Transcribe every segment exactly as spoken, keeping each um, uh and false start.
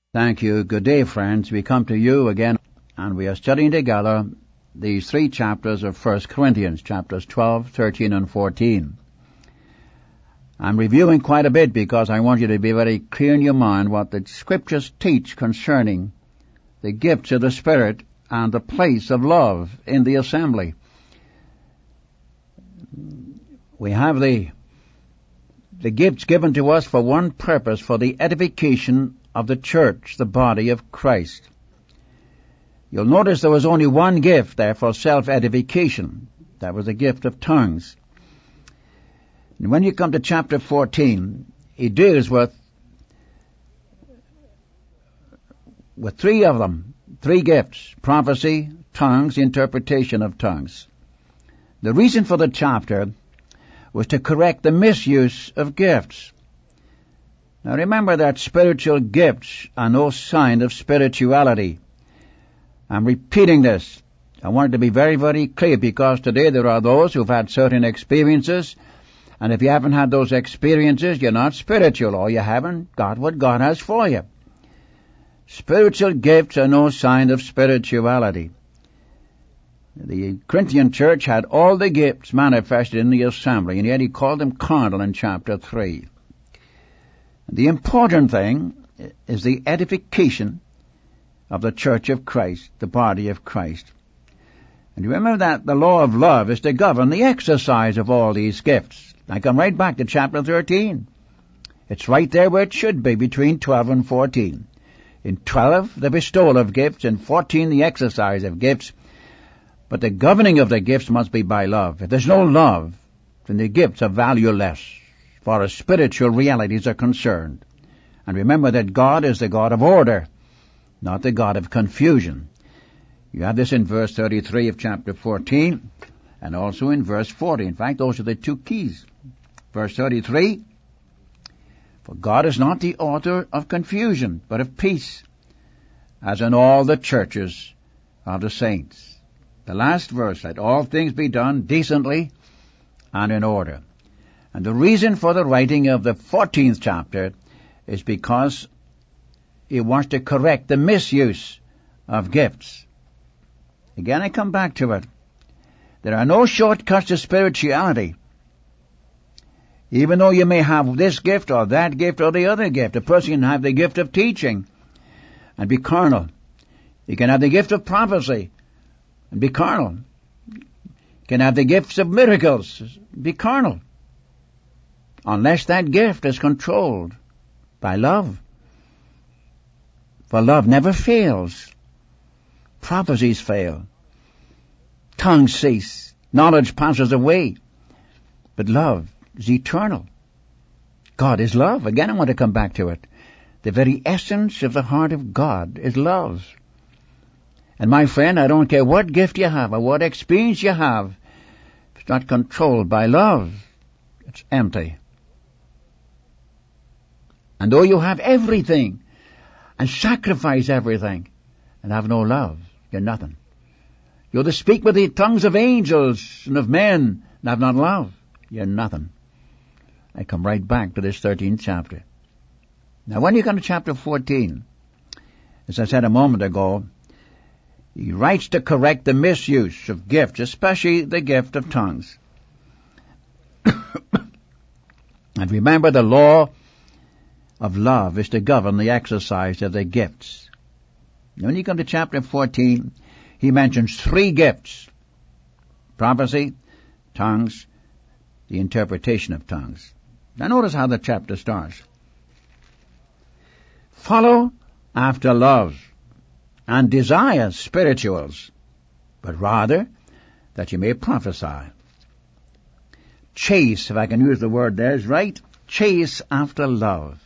Thank you. Good day, friends. We come to you again, and we are studying together these three chapters of First Corinthians, chapters twelve, thirteen, and fourteen. I'm reviewing quite a bit because I want you to be very clear in your mind what the Scriptures teach concerning the gifts of the Spirit and the place of love in the assembly. We have the the gifts given to us for one purpose, for the edification of the church, the body of Christ. You'll notice there was only one gift there for self-edification. That was the gift of tongues. And when you come to chapter fourteen, he deals with with three of them, three gifts: prophecy, tongues, interpretation of tongues. The reason for the chapter was to correct the misuse of gifts. Now remember that spiritual gifts are no sign of spirituality. I'm repeating this. I want it to be very, very clear, because today there are those who've had certain experiences, and if you haven't had those experiences, you're not spiritual, or you haven't got what God has for you. Spiritual gifts are no sign of spirituality. The Corinthian church had all the gifts manifested in the assembly, and yet he called them carnal in chapter three. The important thing is the edification of the church of Christ, the body of Christ. And remember that the law of love is to govern the exercise of all these gifts. I come right back to chapter thirteen. It's right there where it should be, between twelve and fourteen. In twelve, the bestowal of gifts, in fourteen, the exercise of gifts. But the governing of the gifts must be by love. If there's no love, then the gifts are valueless, far as spiritual realities are concerned. And remember that God is the God of order, not the God of confusion. You have this in verse thirty-three of chapter fourteen, and also in verse forty. In fact, those are the two keys. Verse thirty-three, for God is not the author of confusion, but of peace, as in all the churches of the saints. The last verse, let all things be done decently and in order. And the reason for the writing of the fourteenth chapter is because he wants to correct the misuse of gifts. Again, I come back to it. There are no shortcuts to spirituality. Even though you may have this gift or that gift or the other gift. A person can have the gift of teaching and be carnal. He can have the gift of prophecy and be carnal. He can have the gifts of miracles, be carnal. Unless that gift is controlled by love. For love never fails. Prophecies fail. Tongues cease. Knowledge passes away. But love is eternal. God is love. Again, I want to come back to it. The very essence of the heart of God is love. And my friend, I don't care what gift you have or what experience you have, if it's not controlled by love, it's empty. And though you have everything and sacrifice everything and have no love, you're nothing. You're to speak with the tongues of angels and of men and have not love, you're nothing. I come right back to this thirteenth chapter. Now when you come to chapter fourteen, as I said a moment ago, he writes to correct the misuse of gifts, especially the gift of tongues. And remember, the law of love is to govern the exercise of the gifts. When you come to chapter fourteen, he mentions three gifts: prophecy, tongues, the interpretation of tongues. Now notice how the chapter starts. Follow after love, and desire spirituals, but rather that you may prophesy. Chase, if I can use the word there, is right. Chase after love.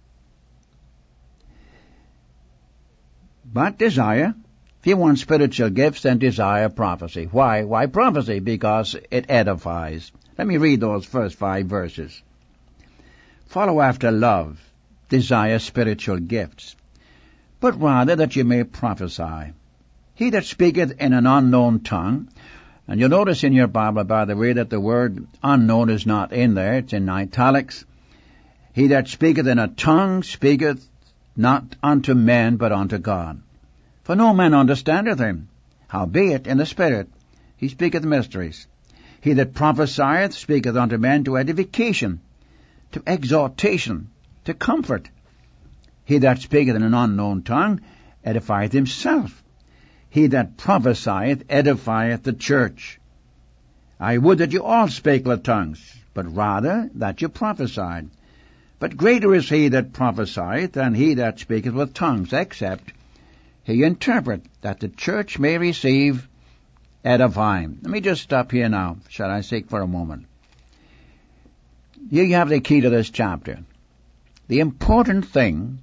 But desire, if you want spiritual gifts, then desire prophecy. Why? Why prophecy? Because it edifies. Let me read those first five verses. Follow after love, desire spiritual gifts, but rather that you may prophesy. He that speaketh in an unknown tongue, and you'll notice in your Bible, by the way, that the word unknown is not in there, it's in italics. He that speaketh in a tongue speaketh not unto men, but unto God. For no man understandeth him. Howbeit in the Spirit he speaketh mysteries. He that prophesieth speaketh unto men to edification, to exhortation, to comfort. He that speaketh in an unknown tongue edifieth himself. He that prophesieth edifieth the church. I would that you all spake with tongues, but rather that you prophesied. But greater is he that prophesieth than he that speaketh with tongues, except he interpret, that the church may receive edifying. Let me just stop here now, shall I say, for a moment. Here you have the key to this chapter. The important thing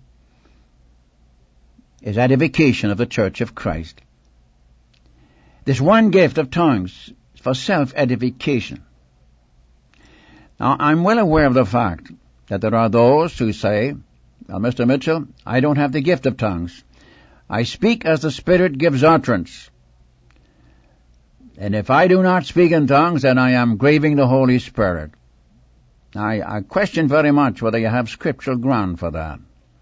is edification of the church of Christ. This one gift of tongues is for self-edification. Now, I'm well aware of the fact that there are those who say, well, Mister Mitchell, I don't have the gift of tongues. I speak as the Spirit gives utterance. And if I do not speak in tongues, then I am grieving the Holy Spirit. I, I question very much whether you have scriptural ground for that.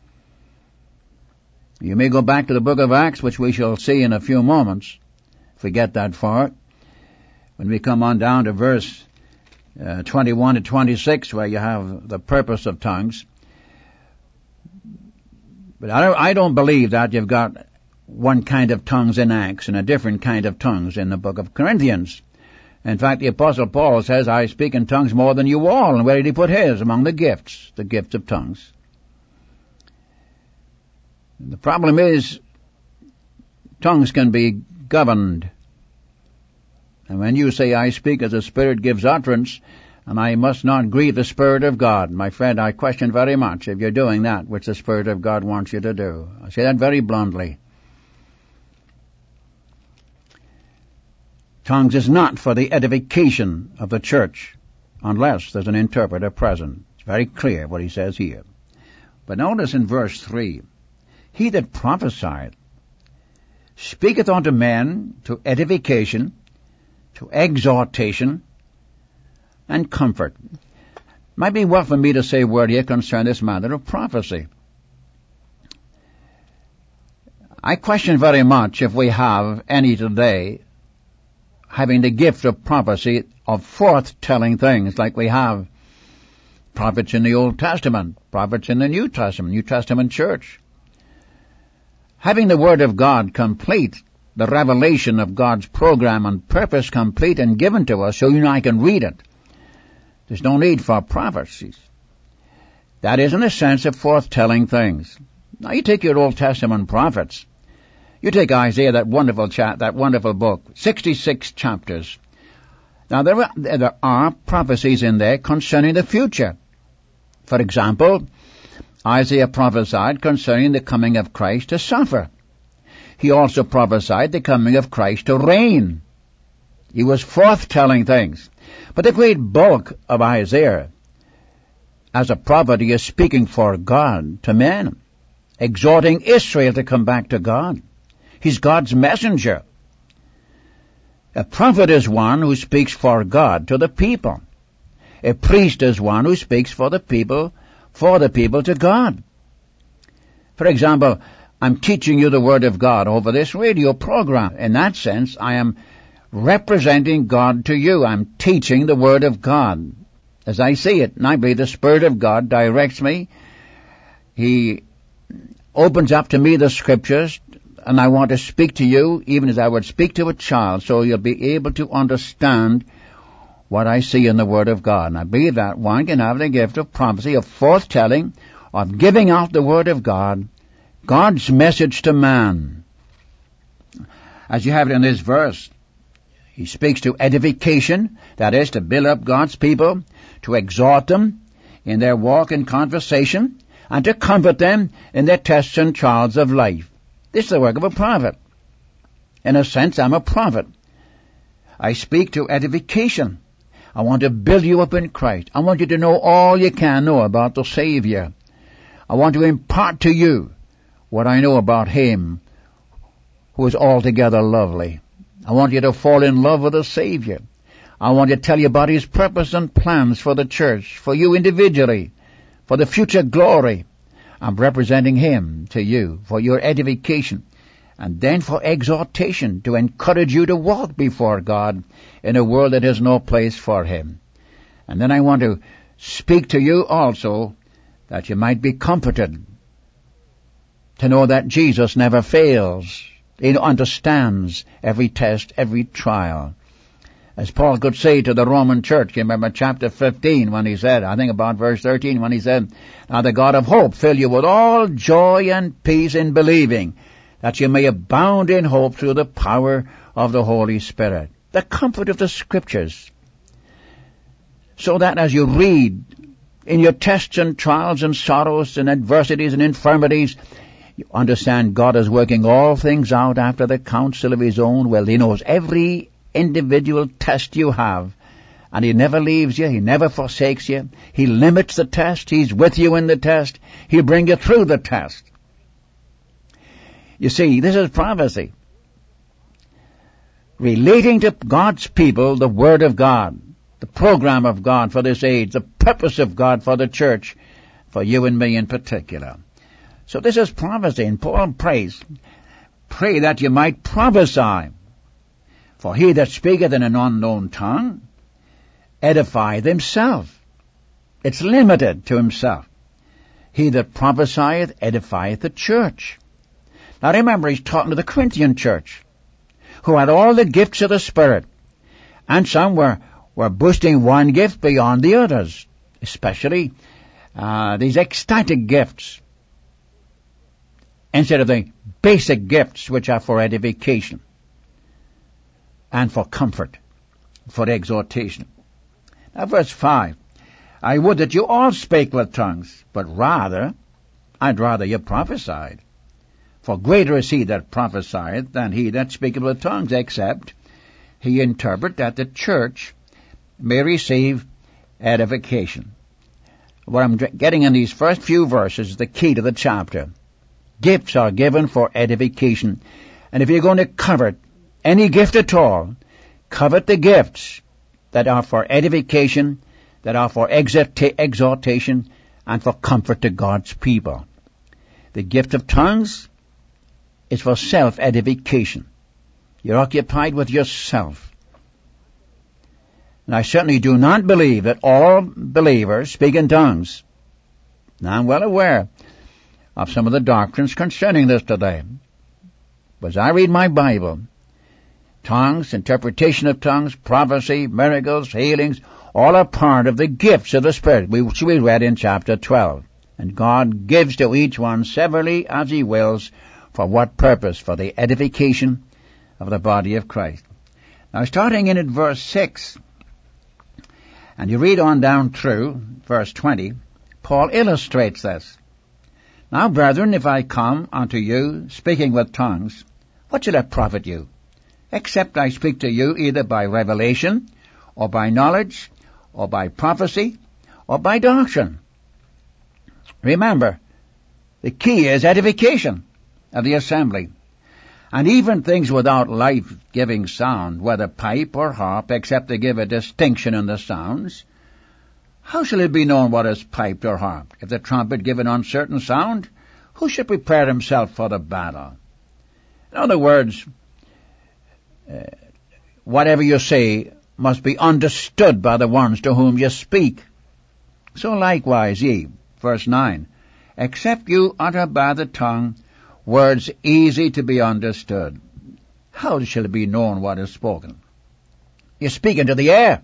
You may go back to the book of Acts, which we shall see in a few moments, if we get that far. When we come on down to verse uh, twenty-one to twenty-six, where you have the purpose of tongues. But I don't, I don't believe that you've got one kind of tongues in Acts and a different kind of tongues in the book of Corinthians. In fact, the Apostle Paul says, I speak in tongues more than you all. And where did he put his? Among the gifts, the gifts of tongues. And the problem is, tongues can be governed. And when you say, I speak as the Spirit gives utterance, and I must not grieve the Spirit of God, my friend, I question very much if you're doing that which the Spirit of God wants you to do. I say that very bluntly. Tongues is not for the edification of the church, unless there's an interpreter present. It's very clear what he says here. But notice in verse three, he that prophesieth speaketh unto men to edification, to exhortation, and comfort. Might be well for me to say a word here concerning this matter of prophecy. I question very much if we have any today having the gift of prophecy, of forth-telling things, like we have prophets in the Old Testament, prophets in the New Testament, New Testament church. Having the Word of God complete, the revelation of God's program and purpose complete and given to us so you and I can read it. There's no need for prophecies. That is, in a sense, of forth-telling things. Now, you take your Old Testament prophets. You take Isaiah, that wonderful cha- that wonderful book, sixty-six chapters. Now, there are, there are prophecies in there concerning the future. For example, Isaiah prophesied concerning the coming of Christ to suffer. He also prophesied the coming of Christ to reign. He was forth-telling things. But the great bulk of Isaiah, as a prophet, he is speaking for God to men, exhorting Israel to come back to God. He's God's messenger. A prophet is one who speaks for God to the people. A priest is one who speaks for the people, for the people to God. For example, I'm teaching you the Word of God over this radio program. In that sense, I am representing God to you. I'm teaching the Word of God as I see it. And I believe the Spirit of God directs me. He opens up to me the Scriptures, and I want to speak to you even as I would speak to a child, so you'll be able to understand what I see in the Word of God. And I believe that one can have the gift of prophecy, of forth-telling, of giving out the Word of God, God's message to man. As you have it in this verse, he speaks to edification, that is, to build up God's people, to exhort them in their walk and conversation, and to comfort them in their tests and trials of life. This is the work of a prophet. In a sense, I'm a prophet. I speak to edification. I want to build you up in Christ. I want you to know all you can know about the Savior. I want to impart to you what I know about Him, who is altogether lovely. I want you to fall in love with the Savior. I want to tell you about His purpose and plans for the church, for you individually, for the future glory. I'm representing him to you for your edification and then for exhortation to encourage you to walk before God in a world that has no place for him. And then I want to speak to you also that you might be comforted to know that Jesus never fails. He understands every test, every trial. As Paul could say to the Roman church, you remember chapter fifteen when he said, I think about verse thirteen, when he said, now the God of hope fill you with all joy and peace in believing, that you may abound in hope through the power of the Holy Spirit. The comfort of the Scriptures. So that as you read in your tests and trials and sorrows and adversities and infirmities, you understand God is working all things out after the counsel of his own will. He knows every individual test you have, and he never leaves you, he never forsakes you. He limits the test, he's with you in the test, he'll bring you through the test. You see, this is prophecy. Relating to God's people, the Word of God, the program of God for this age, the purpose of God for the church, for you and me in particular. So this is prophecy, and Paul prays, pray that you might prophesy. For he that speaketh in an unknown tongue edifieth himself. It's limited to himself. He that prophesieth edifieth the church. Now remember, he's talking to the Corinthian church, who had all the gifts of the Spirit, and some were, were boosting one gift beyond the others, especially uh, these ecstatic gifts, instead of the basic gifts which are for edification and for comfort, for exhortation. Now verse five, I would that you all spake with tongues, but rather, I'd rather you prophesied. For greater is he that prophesieth than he that speaketh with tongues, except he interpret, that the church may receive edification. What I'm getting in these first few verses is the key to the chapter. Gifts are given for edification. And if you're going to covet any gift at all, covet the gifts that are for edification, that are for exhortation, and for comfort to God's people. The gift of tongues is for self-edification. You're occupied with yourself. And I certainly do not believe that all believers speak in tongues. Now I'm well aware of some of the doctrines concerning this today. But as I read my Bible, tongues, interpretation of tongues, prophecy, miracles, healings, all are part of the gifts of the Spirit, which we read in chapter twelve. And God gives to each one severally as he wills. For what purpose? For the edification of the body of Christ. Now starting in at verse six, and you read on down through verse twenty, Paul illustrates this. Now, brethren, if I come unto you speaking with tongues, what shall it profit you? Except I speak to you either by revelation, or by knowledge, or by prophecy, or by doctrine. Remember, the key is edification of the assembly. And even things without life-giving sound, whether pipe or harp, except to give a distinction in the sounds, how shall it be known what is piped or harped? If the trumpet give an uncertain sound, who should prepare himself for the battle? In other words, uh, whatever you say must be understood by the ones to whom you speak. So likewise ye, verse nine, except you utter by the tongue words easy to be understood, how shall it be known what is spoken? You speak into the air.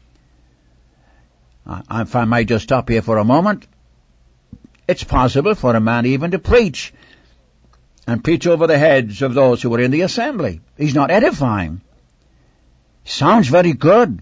I, if I might just stop here for a moment, it's possible for a man even to preach, and preach over the heads of those who are in the assembly. He's not edifying. Sounds very good,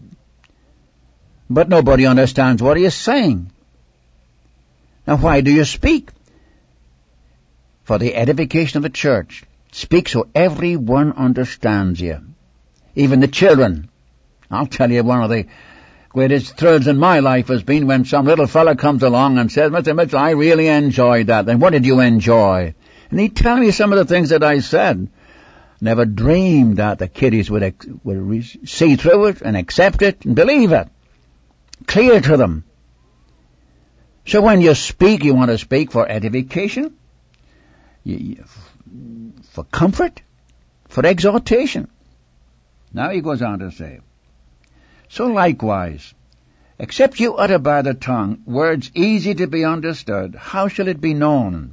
but nobody understands what he is saying. Now why do you speak? For the edification of the church. Speak so everyone understands you. Even the children. I'll tell you, one of the greatest thrills in my life has been when some little fella comes along and says, Mister Mitchell, I really enjoyed that. Then what did you enjoy? And he'd tell me some of the things that I said. Never dreamed that the kiddies would, ex- would re- see through it and accept it and believe it. Clear to them. So when you speak, you want to speak for edification, you, you, for comfort, for exhortation. Now he goes on to say, so likewise, except you utter by the tongue words easy to be understood, how shall it be known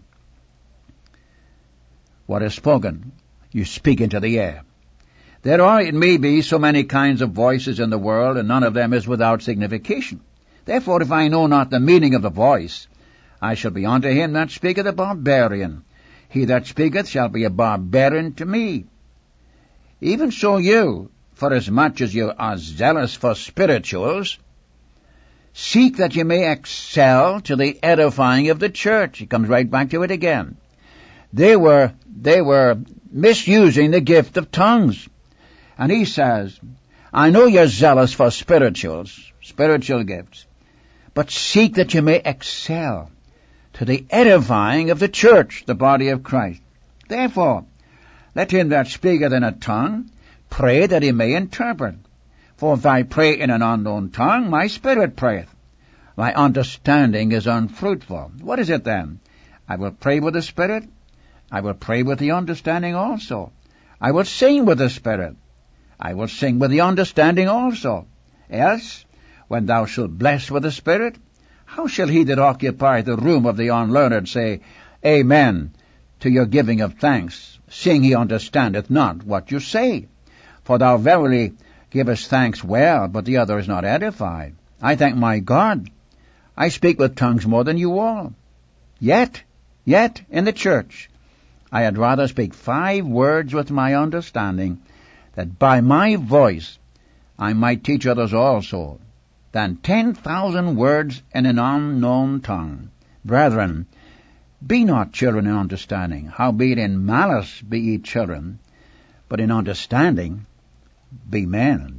what is spoken? You speak into the air. There are, it may be, so many kinds of voices in the world, and none of them is without signification. Therefore, if I know not the meaning of the voice, I shall be unto him that speaketh a barbarian. He that speaketh shall be a barbarian to me. Even so you, forasmuch as you are zealous for spirituals, seek that you may excel to the edifying of the church. He comes right back to it again. They were, they were misusing the gift of tongues. And he says, I know you're zealous for spirituals, spiritual gifts, but seek that you may excel to the edifying of the church, the body of Christ. Therefore, let him that speaketh in a tongue pray that he may interpret. For if I pray in an unknown tongue, my spirit prayeth. My understanding is unfruitful. What is it then? I will pray with the spirit. I will pray with the understanding also. I will sing with the spirit. I will sing with the understanding also. Else, when thou shalt bless with the spirit, how shall he that occupieth the room of the unlearned say, Amen, to your giving of thanks, seeing he understandeth not what you say? For thou verily givest thanks well, but the other is not edified. I thank my God, I speak with tongues more than you all. Yet, yet, in the church, I had rather speak five words with my understanding, that by my voice I might teach others also, than ten thousand words in an unknown tongue. Brethren, be not children in understanding, howbeit in malice be ye children, but in understanding be men.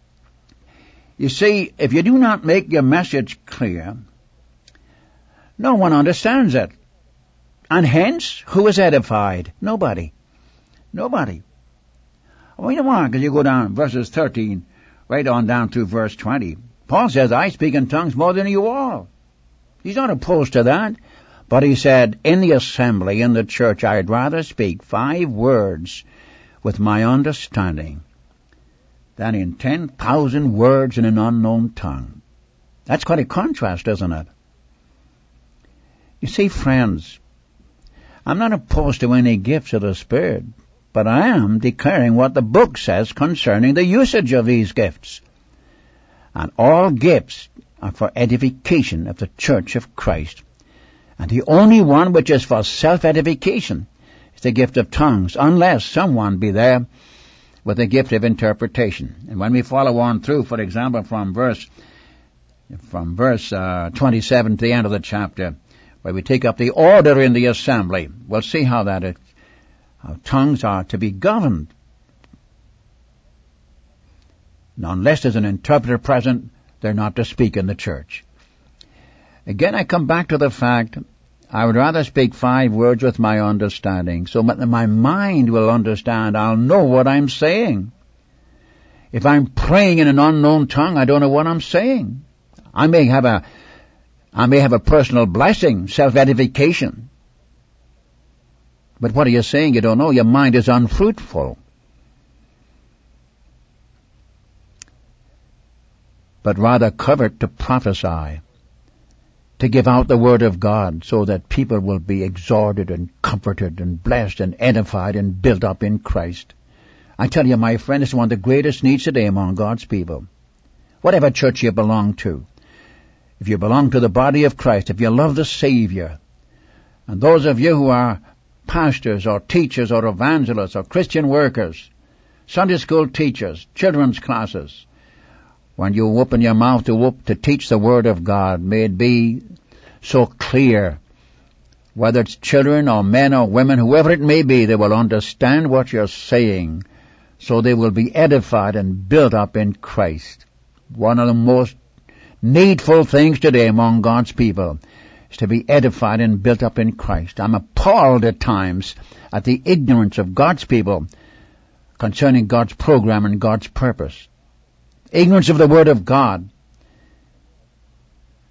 You see, if you do not make your message clear, no one understands it. And hence, who is edified? Nobody. Nobody. Well, you know why? Because you go down verses thirteen, right on down through verse twenty. Paul says, I speak in tongues more than you all. He's not opposed to that. But he said, in the assembly, in the church, I'd rather speak five words with my understanding than in ten thousand words in an unknown tongue. That's quite a contrast, isn't it? You see, friends, I'm not opposed to any gifts of the Spirit, but I am declaring what the book says concerning the usage of these gifts. And all gifts are for edification of the church of Christ. And the only one which is for self-edification is the gift of tongues, unless someone be there with the gift of interpretation. And when we follow on through, for example, from verse from verse uh, twenty-seven to the end of the chapter, where we take up the order in the assembly, we'll see how that is, how tongues are to be governed. Now, unless there's an interpreter present, they're not to speak in the church. Again, I come back to the fact, I would rather speak five words with my understanding, so that my mind will understand. I'll know what I'm saying. If I'm praying in an unknown tongue, I don't know what I'm saying. I may have a, I may have a personal blessing, self-edification. But what are you saying? You don't know. Your mind is unfruitful. But rather covet to prophesy, to give out the word of God, so that people will be exhorted and comforted and blessed and edified and built up in Christ. I tell you, my friend, it's one of the greatest needs today among God's people. Whatever church you belong to, if you belong to the body of Christ, if you love the Savior, and those of you who are pastors or teachers or evangelists or Christian workers, Sunday school teachers, children's classes, when you open your mouth to, to teach the Word of God, may it be so clear, whether it's children or men or women, whoever it may be, they will understand what you're saying, so they will be edified and built up in Christ. One of the most needful things today among God's people is to be edified and built up in Christ. I'm appalled at times at the ignorance of God's people concerning God's program and God's purpose. Ignorance of the Word of God.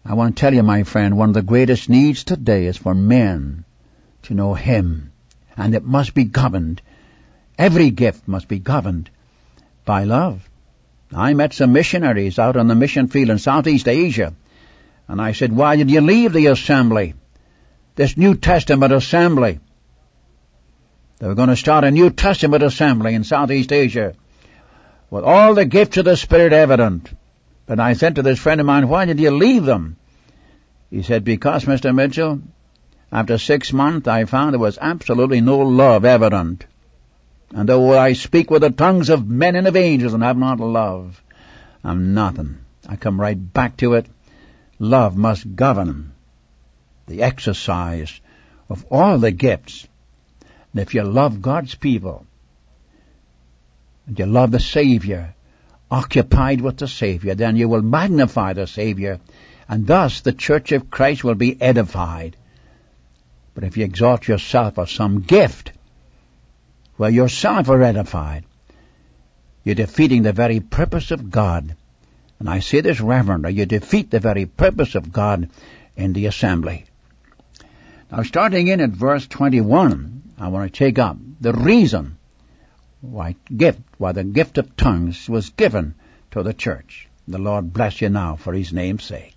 I want to tell you, my friend, one of the greatest needs today is for men to know Him. And it must be governed. Every gift must be governed by love. I met some missionaries out on the mission field in Southeast Asia. And I said, why did you leave the assembly? This New Testament assembly. They were going to start a New Testament assembly in Southeast Asia with all the gifts of the Spirit evident. But I said to this friend of mine, why did you leave them? He said, because, Mister Mitchell, after six months I found there was absolutely no love evident. And though I speak with the tongues of men and of angels and have not love, I'm nothing. I come right back to it. Love must govern the exercise of all the gifts. And if you love God's people, and you love the Savior, occupied with the Savior, then you will magnify the Savior, and thus the Church of Christ will be edified. But if you exalt yourself as some gift, well, yourself are edified, you're defeating the very purpose of God. And I say this reverently, you defeat the very purpose of God in the assembly. Now, starting in at verse twenty-one, I want to take up the reason why gift, why the gift of tongues was given to the church. The Lord bless you now for His name's sake.